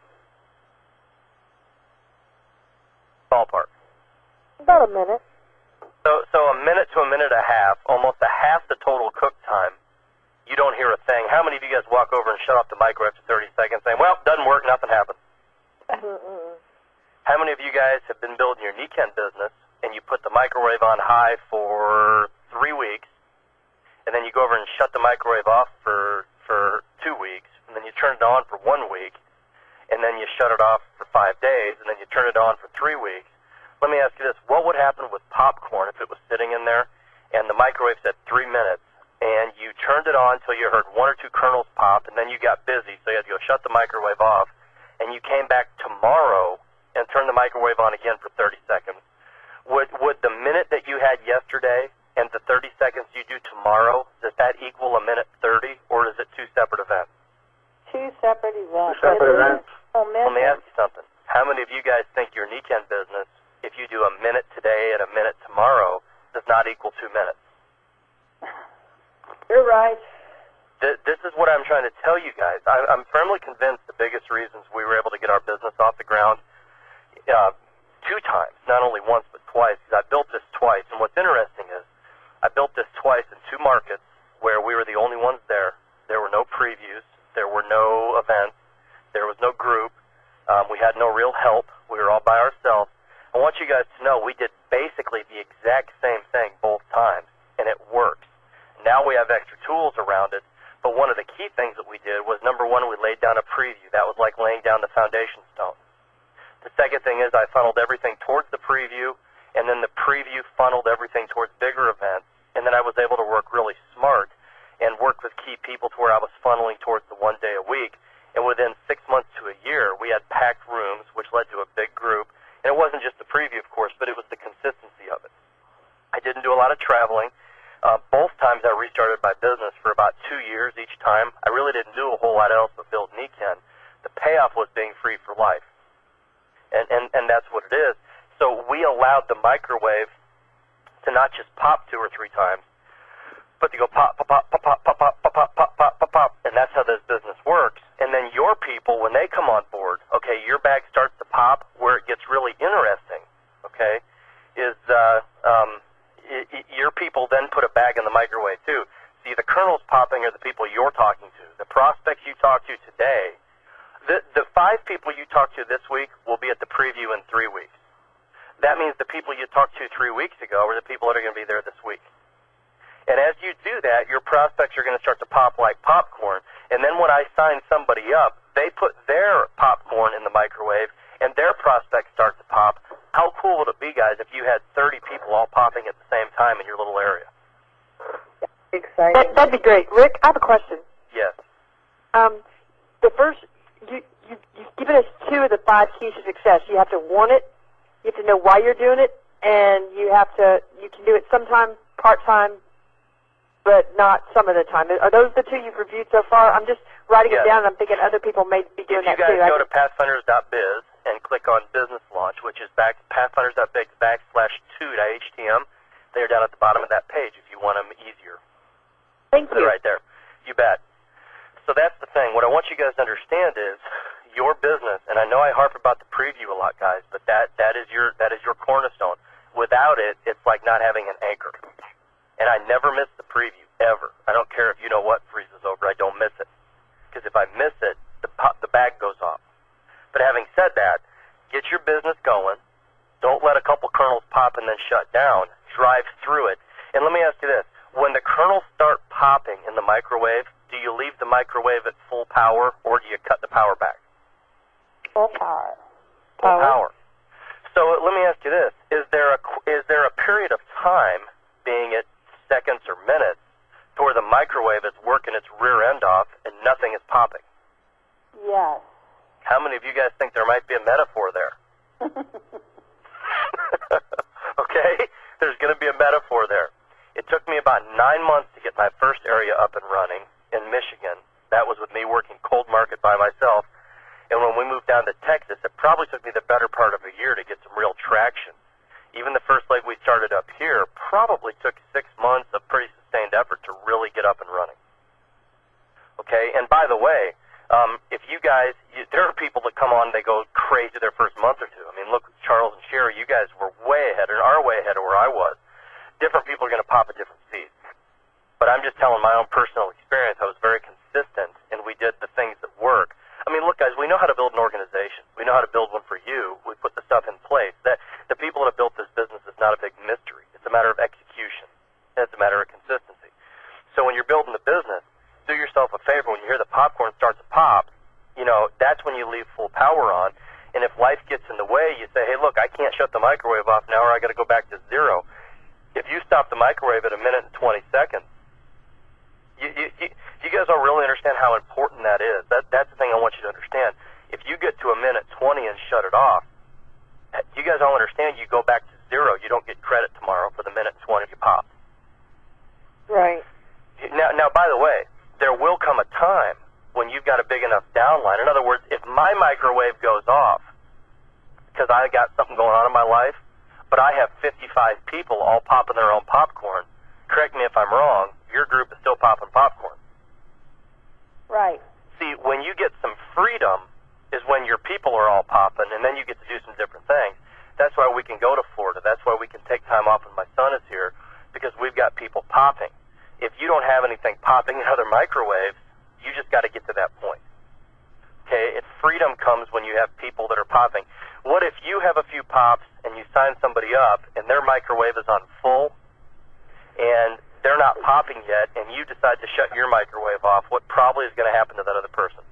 B: Ballpark.
I: About a minute.
B: So, so a minute to a minute and a half, almost a half the total cook time, you don't hear a thing. How many of you guys walk over and shut off the microwave for thirty seconds saying, well, doesn't work, nothing happened?
I: Mm-mm.
B: How many of you guys have been building your Niken business and you put the microwave on high for three weeks, and then you go over and shut the microwave off for, for two weeks, and then you turn it on for one week, and then you shut it off for five days, and then you turn it on for three weeks? Let me ask you this. What would happen with popcorn if it was sitting in there and the microwave said three minutes, and you turned it on until you heard one or two kernels pop, and then you got busy, so you had to go shut the microwave off, and you came back tomorrow and turned the microwave on again for thirty seconds? Would would the minute that you had yesterday and the thirty seconds you do tomorrow, does that equal a minute thirty, or is it two separate events?
H: Two separate events.
K: Two separate events.
B: Let me ask you something. How many of you guys think your Niken business, if you do a minute today and a minute tomorrow, does not equal two minutes?
H: You're right.
B: Th- this is what I'm trying to tell you guys. I- I'm firmly convinced the biggest reasons we were able to get our business off the ground uh, two times, not only once but twice, because I built this twice. And what's interesting is I built this twice in two markets where we were the only ones there. There were no previews. There were no events. There was no group. Um, we had no real help. We were all by ourselves. I want you guys to know we did basically the exact same thing both times, and it works. Now we have extra tools around it, but one of the key things that we did was, number one, we laid down a preview. That was like laying down the foundation stone. The second thing is I funneled everything towards the preview, and then the preview funneled everything towards bigger events, and then I was able to work really smart and work with key people to where I was funneling towards the one day a week. And within six months to a year, we had packed rooms, which led to a big group. And it wasn't just the preview, of course, but it was the consistency of it. I didn't do a lot of traveling. Uh, both times I restarted my business for about two years each time. I really didn't do a whole lot else but build Niken. The payoff was being free for life. And, and, and that's what it is. So we allowed the microwave to not just pop two or three times, but to go pop, pop, pop, pop, pop, pop, pop, pop, pop, pop, pop, pop, pop, and that's how this business works. And then your people, when they come on board, okay, your bag starts to pop. Where it gets really interesting, okay, is uh, um, it, it, your people then put a bag in the microwave too. See, the kernels popping are the people you're talking to. The prospects you talk to today, the the five people you talk to this week will be at the preview in three weeks. That means the people you talked to three weeks ago are the people that are going to be there this week. And as you do that, your prospects are going to start to pop like popcorn. And then when I sign somebody up, they put their popcorn in the microwave, and their prospects start to pop. How cool would it be, guys, if you had thirty people all popping at the same time in your little area?
I: Exciting. That, that'd be great. Rick, I have a question.
B: Yes.
I: Um, the first, you, you, you've given us two of the five keys to success. You have to want it, you have to know why you're doing it, and you have to, you can do it sometime, part-time, but not some of the time. Are those the two you've reviewed so far? I'm just writing
B: Yes.
I: it down, and I'm thinking other people may be doing
B: If you
I: that
B: guys
I: too.
B: go to pathfinders dot biz and click on Business Launch, which is back pathfinders dot biz backslash two dot H T M, they're down at the bottom of that page if you want them easier.
I: Thank
B: They're
I: you.
B: right there. You bet. So that's the thing. What I want you guys to understand is your business, and I know I harp about the preview a lot, guys, but that, that is your that is your cornerstone. Without it, it's like not having an anchor. And I never miss the preview, ever. I don't care if you know what freezes over. I don't miss it. Because if I miss it, the pop, the bag goes off. But having said that, get your business going. Don't let a couple kernels pop and then shut down. Drive through it. And let me ask you this. When the kernels start popping in the microwave, do you leave the microwave at full power, or do you cut the power back?
H: Full power.
B: Full power. So let me ask you this. Is there a, is there a period of time, being it seconds or minutes, to where the microwave is working its rear end off and nothing is popping?
H: Yes.
B: How many of you guys think there might be a metaphor there? Okay? There's going to be a metaphor there. It took me about nine months to get my first area up and running in Michigan. That was with me working cold market by myself. And when we moved down to Texas, it probably took me the better part of a year to get some real traction. even the first leg we started up here probably took six months of pretty sustained effort to really get up and running. Okay, and by the way, um, if you guys, you, there are people that come on, they go crazy their first month or two. I mean, look, Charles and Sherry, you guys were way ahead, or are way ahead of where I was. Different people are going to pop at different speeds. But I'm just telling my own personal experience. I was very consistent, and we did the things that work. I mean, look, guys, we know how to build an organization. We know how to build one for you. We put the stuff in place. That the people that have built this business is not a big mystery. It's a matter of execution. It's a matter of consistency. So when you're building the business, do yourself a favor. When you hear the popcorn starts to pop, you know, that's when you leave full power on. And if life gets in the way, you say, hey, look, I can't shut the microwave off now, or I got to go back to zero. If you stop the microwave at a minute and twenty seconds, You, you, you, you guys don't really understand how important that is. That, that's the thing I want you to understand. If you get to a minute twenty and shut it off, you guys don't understand. You go back to zero. You don't get credit tomorrow for the minute twenty you popped.
I: Right.
B: Now, now, by the way, there will come a time when you've got a big enough downline. In other words, if my microwave goes off because I got something going on in my life, but I have fifty-five people all popping their own popcorn, correct me if I'm wrong, your group is still popping popcorn.
H: Right.
B: See, when you get some freedom is when your people are all popping, and then you get to do some different things. That's why we can go to Florida. That's why we can take time off when my son is here, because we've got people popping. If you don't have anything popping in other microwaves, you just got to get to that point. Okay? And freedom comes when you have people that are popping. What if you have a few pops and you sign somebody up and their microwave is on full and they're not popping yet, and you decide to shut your microwave off? What probably is going to happen to that other person?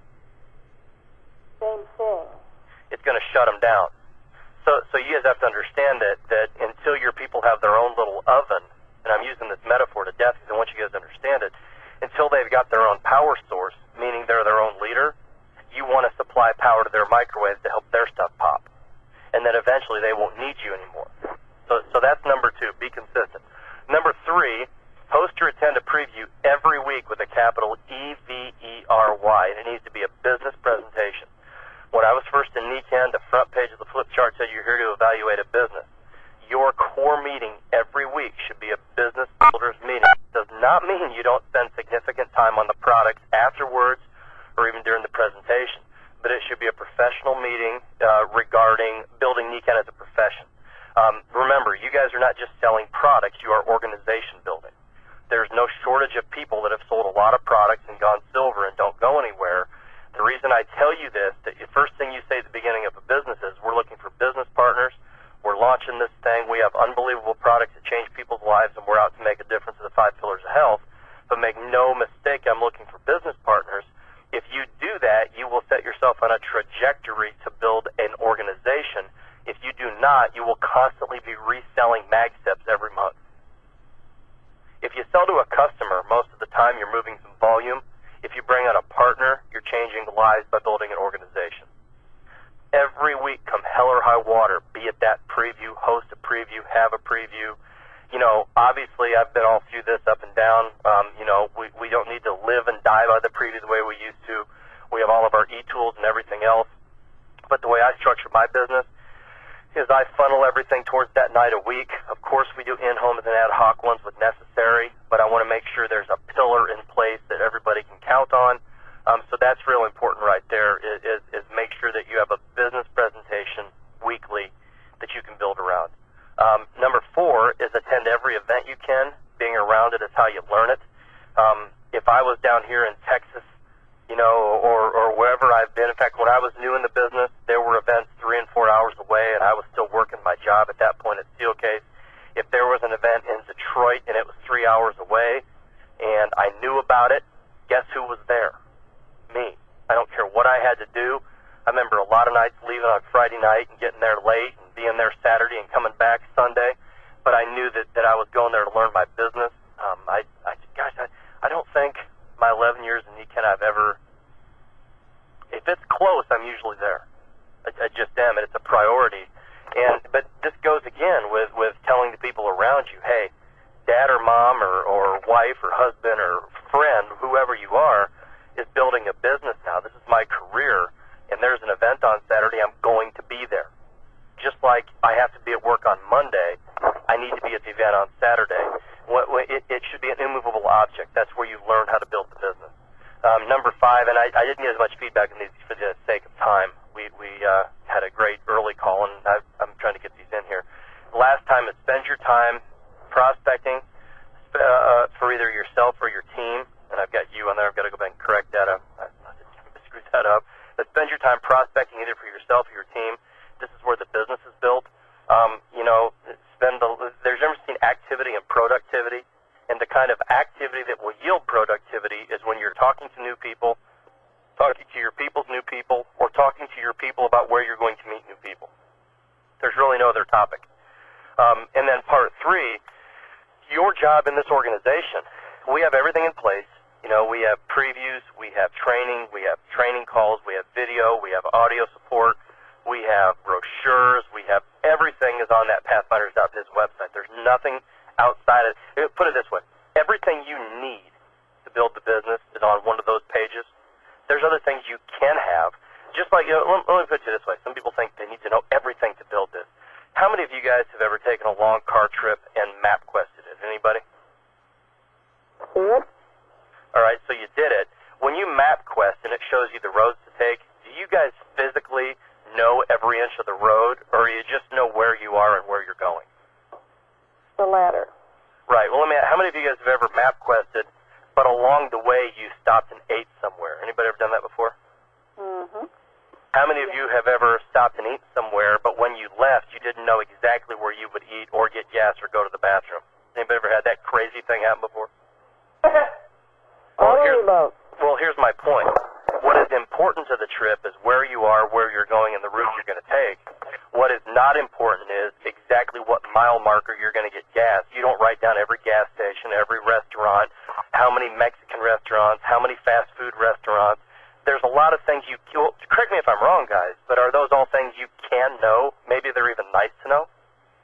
H: Same thing.
B: It's going to shut them down. So, so you guys have to understand that, that until your people have their own little oven, and I'm using this metaphor to death because I want you guys to understand it, until they've got their own power source, meaning they're their own leader, you want to supply power to their microwaves to help their stuff pop. And then eventually they won't need you anymore. So, so that's number two, be consistent. Number three, host or attend a preview every week with a capital E V E R Y, and it needs to be a business presentation. When I was first in N E C A N, the front page of the flip chart said you're here to evaluate a business. Your core meeting every week should be a business builder's meeting. It does not mean you don't spend significant time on the products afterwards or even during the presentation, but it should be a professional meeting uh, regarding building N E C A N as a profession. Um, remember, you guys are not just selling products, you are organization building. There's no shortage of people that have sold a lot of products and gone silver and don't go anywhere. The reason I tell you this, that the first thing you say at the beginning of a business is, we're looking for business partners, we're launching this thing, we have unbelievable products that change people's lives, and we're out to make a difference in the five pillars of health. But make no mistake, I'm looking for business partners. If you do that, you will set yourself on a trajectory to build an organization. If you do not, you will constantly be reselling mag steps every month. If you sell to a customer, most of the time you're moving some volume. If you bring on a partner, you're changing lives by building an organization. Every week, come hell or high water, be at that preview, host a preview, have a preview. You know, obviously I've been all through this up and down. Um, you know, we, we don't need to live and die by the preview the way we used to. We have all of our e-tools and everything else. But the way I structure my business is I funnel everything towards that night a week. Of course, we do in-homes and ad hoc ones when necessary, but I want to make sure there's a pillar in place that everybody can count on. Um, so that's real important right there, is, is, is make sure that you have a business presentation weekly that you can build around. Um, number four is attend every event you can. Being around it is how you learn it. Um, if I was down here in Texas, you know, or, or wherever I've been. In fact, when I was new in the business, there were events three and four hours away, and I was still working my job at that point at Steelcase. If there was an event in Detroit and it was three hours away, and I knew about it, guess who was there? Me. I don't care what I had to do. I remember a lot of nights leaving on Friday night and getting there late and being there Saturday and coming back Sunday, but I knew that, that I was going there to learn my business. Um, I, I, gosh, I, I don't think my eleven years in N E C A N I've ever, if it's close, I'm usually there. I, I just am, and it's a priority. And but this goes again with, with telling the people around you, hey, dad or mom or, or wife or husband or friend, whoever you are, is building a business now. This is my career, and there's an event on Saturday. I'm going to be there. just like I have to be at work on Monday, I need to be at the event on Saturday. What, what, it, it should be an immovable object. That's where you learn how to build the business. Um, number five, and I, I didn't get as much feedback on these for the sake of time. We, we uh, had a great early call, and I, I'm trying to get these in here. Last time is spend your time prospecting uh, for either yourself or your team. And I've got you on there. I've got to go back and correct that up. I screwed that up. But spend your time prospecting either for yourself or your team. This is where the business is built. Um, you know, spend the, there's never seen activity and productivity. And the kind of activity that will yield productivity is when you're talking to new people, talking to your people's new people, or talking to your people about where you're going to meet new people. There's really no other topic. Um, and then part three, your job in this organization. We have everything in place. You know, we have previews, we have training, we have training calls, we have video, we have audio support, we have brochures, we have everything is on that pathfinders dot biz website. There's nothing outside of it. Put it this way, everything you need to build the business is on one of those pages. There's other things you can have. Just like, you know, let, let me put it this way. Some people think they need to know everything to build this. How many of you guys have ever taken a long car trip and MapQuested it? Anybody?
A: Yep.
B: All right, so you did it. When you MapQuest and it shows you the roads to take, do you guys physically know every inch of the road, or you just know where you are and where you're going?
A: The latter.
B: Right. Well, let me ask, how many of you guys have ever MapQuested, but along the way you stopped and ate somewhere? Anybody ever done that before?
A: Mm-hmm.
B: How many of you have ever stopped and eaten somewhere, but when you left, you didn't know exactly where you would eat or get gas or go to the bathroom? Anybody ever had that crazy thing happen before? Well, here's, well, here's my point. What is important to the trip is where you are, where you're going, and the route you're going to take. What is not important is exactly what mile marker you're going to get gas. You don't write down every gas station, every restaurant, how many Mexican restaurants, how many fast food restaurants. There's a lot of things you, well, correct me if I'm wrong, guys, but are those all things you can know? Maybe they're even nice to know?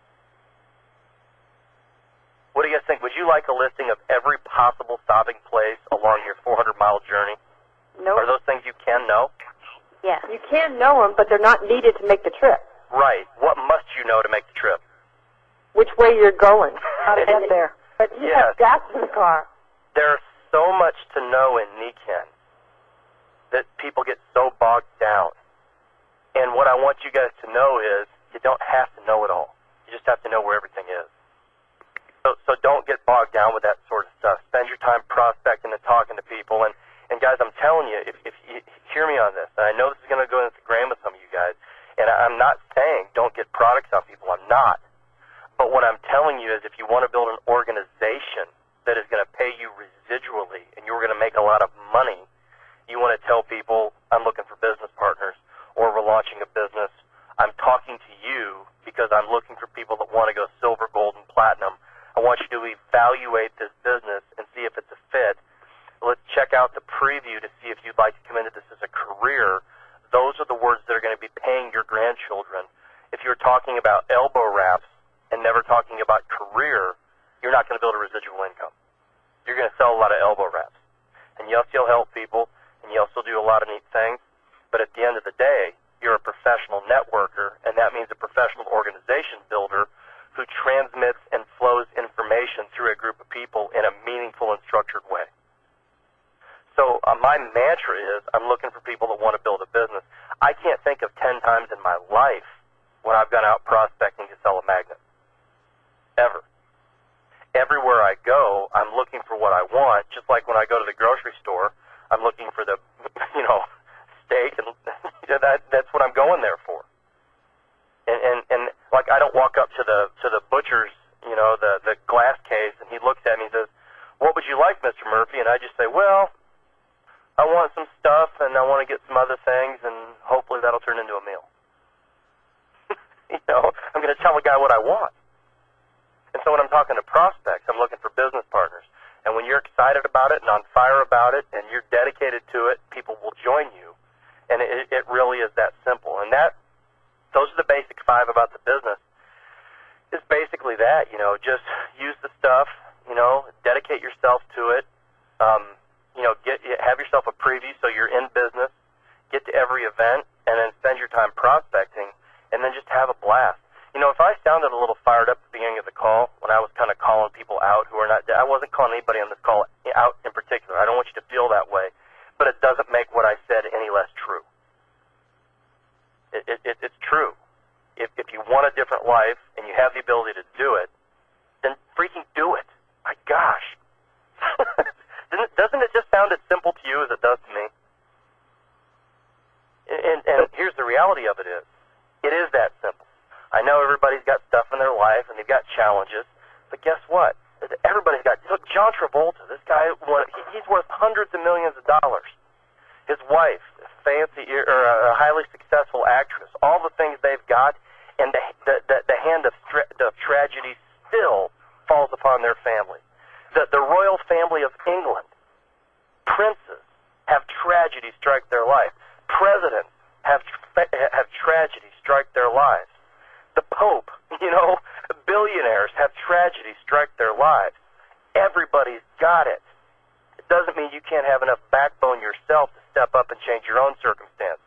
B: What do you guys think? Would you like a listing of every possible stopping place along your four hundred mile journey?
N: No.
B: Are those things you can know?
N: Yes. You can know them, but they're not needed to make the trip.
B: Right. What must you know to make the trip?
N: Which way you're going. How to get there.
A: But you
B: Yes.
A: have gas in the car.
B: There's so much to know in N C A N that people get so bogged down. And what I want you guys to know is you don't have to know it all. You just have to know where everything is. So, so don't get bogged down with that sort of stuff. Spend your time prospecting and talking to people. And, and guys, I'm telling you, if, if you hear me on this, and I know this is going to go into the gram with some of you guys, and I'm not saying don't get products out people. I'm not. But what I'm telling you is if you want to build an organization that is going to pay you residually and you're going to make a lot of money, you want to tell people, I'm looking for business partners, or we're launching a business. I'm talking to you because I'm looking for people that want to go silver, gold, and platinum. I want you to evaluate this business and see if it's a fit. Let's check out the preview to see if you'd like to come into this as a career. Those are the words that are going to be paying your grandchildren. If you're talking about elbow wraps and never talking about career, you're not going to build a residual income. You're going to sell a lot of elbow wraps. And yes, you'll help people, and you'll still do a lot of neat things. But at the end of the day, you're a professional networker, and that means a professional organization builder who transmits and flows information through a group of people in a meaningful and structured way. So uh, my mantra is I'm looking for people that want to build a business. I can't think of ten times in my life when I've gone out prospecting to sell a magnet. Ever. Everywhere I go, I'm looking for what I want, just like when I go to the grocery store, I'm looking for the, you know, steak, and that that's what I'm going there for. And, and and like I don't walk up to the to the butcher's, you know, the the glass case, and he looks at me and says, "What would you like, Mister Murphy?" And I just say, "Well, I want some stuff, and I want to get some other things, and hopefully that'll turn into a meal." You know, I'm going to tell a guy what I want. And so when I'm talking to prospects, I'm looking for business partners. And when you're excited about it and on fire about it, and you're dedicated to it, people will join you. And it, it really is that simple. And that those are the basic five about the business. It's basically that, you know, just use the stuff, you know, dedicate yourself to it, um, you know, get have yourself a preview so you're in business, get to every event, and then spend your time prospecting, and then just have a blast. I don't want you to feel that way. But it doesn't make what I said any less true. It, it, it, it's true. If, if you want a different life and you have the ability to do it, then freaking do it. My gosh. doesn't, it, doesn't it just sound as simple to you as it does to me? And, and here's the reality of it is, it is that simple. I know everybody's got stuff in their life and they've got challenges, but guess what? Everybody's got, look, John Travolta, this guy, he's worth hundreds of millions of dollars. His wife, fancy, or a highly successful actress, all the things they've got, and the, the, the, the hand of, tra- of tragedy still falls upon their family. The, the royal family of England, princes, have tragedy strike their life. Presidents have tra- have tragedy strike their lives. The Pope, you know, billionaires have tragedy strike their lives. Everybody's got it. It doesn't mean you can't have enough backbone yourself to step up and change your own circumstance.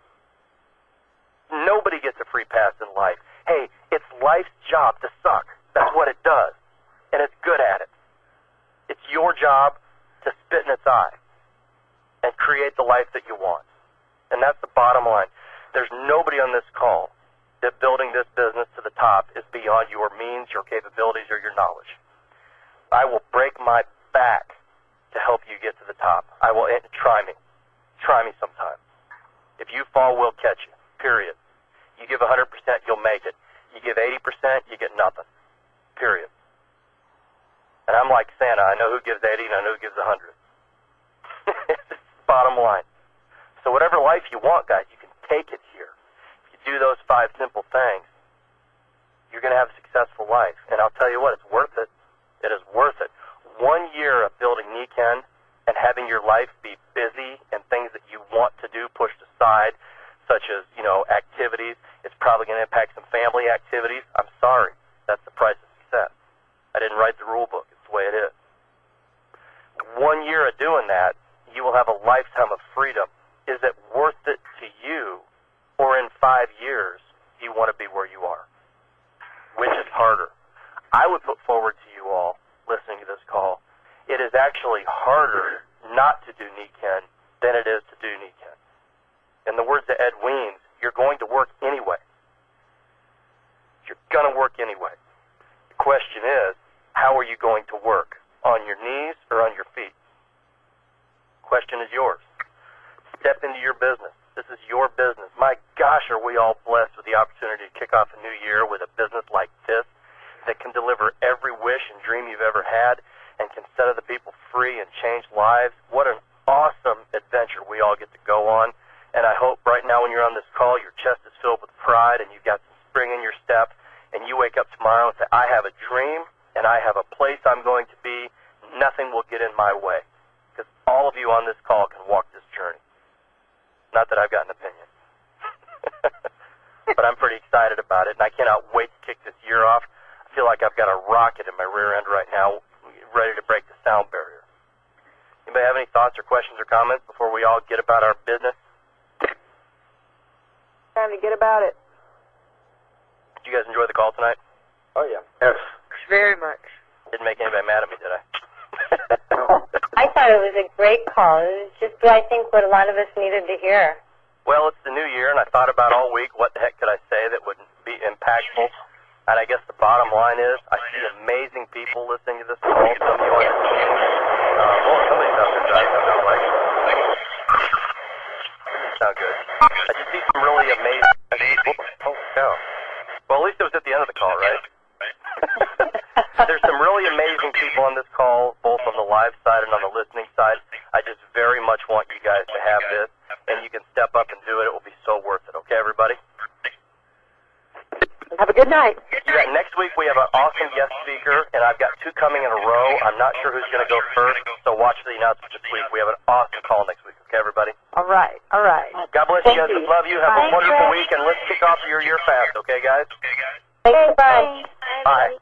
B: Nobody gets a free pass in life. Hey, it's life's job to suck. That's what it does. And it's good at it. It's your job to spit in its eye and create the life that you want. And that's the bottom line. There's nobody on this call that building this business to the top is beyond your means, your capabilities, or your knowledge. I will break my back to help you get to the top. I will, try me. Try me sometime. If you fall, we'll catch you. Period. You give one hundred percent, you'll make it. You give eighty percent, you get nothing. Period. And I'm like Santa. I know who gives eighty and I know who gives one hundred. Bottom line. So whatever life you want, guys, you can take it here. If you do those five simple things, you're going to have a successful life. And I'll tell you what, it's worth it. It is worth it. One year of building Nikken and having your life be busy and things that you want to do pushed aside, such as, you know, activities. It's probably going to impact some family activities. I'm sorry. That's the price of success. I didn't write the rule book. It's the way it is. One year of doing that, you will have a lifetime of freedom. Is it worth it to you, or in five years, do you want to be where you are? Which is harder? I would put forward to you all, listening to this call, it is actually harder not to do Nikken than it is to do Nikken. In the words of Ed Weems, you're going to work anyway. You're going to work anyway. The question is, how are you going to work? On your knees or on your feet? Question is yours. Step into your business. This is your business. My gosh, are we all blessed with the opportunity to kick off a new year with a business like this that can deliver every wish and dream you've ever had and can set other people free and change lives. What an awesome adventure we all get to go on. And I hope right now when you're on this call, your chest is filled with pride and you've got some spring in your step, and you wake up tomorrow and say, I have a dream and I have a place I'm going to be. Nothing will get in my way. Because all of you on this call can walk this journey. Not that I've got an opinion. But I'm pretty excited about it, and I cannot wait to kick this year off. I feel like I've got a rocket in my rear end right now, ready to break the sound barrier. Anybody have any thoughts or questions or comments before we all get about our business?
A: Time to get about it.
B: Did you guys enjoy the call tonight?
L: Oh, yeah.
K: Yes.
I: Very much.
B: Didn't make anybody mad at me, did I?
E: I thought it was a great call. It was just, I think, what a lot of us needed to hear.
B: Well, it's the new year, and I thought about all week what the heck could I say that would be impactful. And I guess the bottom line is I see amazing people listening to this call. Some of you on the team. Uh, well, somebody's out there driving. It sounds like. Doesn't sound good. I just see some really amazing. Oh, cow. Well, at least it was at the end of the call, right? There's some really amazing people on this call, both on the live side and on the listening side. I just very much want you guys to have this, and you can step up and do it. It will be so worth it. Okay, everybody?
I: Have a good night.
B: Yeah, next week we have an awesome guest speaker, and I've got two coming in a row. I'm not sure who's going to go first, so watch the announcement this week. We have an awesome call next week. Okay, everybody?
I: All right. All right.
B: God bless
I: Thank
B: you guys.
I: you.
B: Love you. Have
I: Bye,
B: a wonderful
I: Fred.
B: week, and let's kick off your year fast. Okay, guys?
E: Okay, bye.
B: Bye.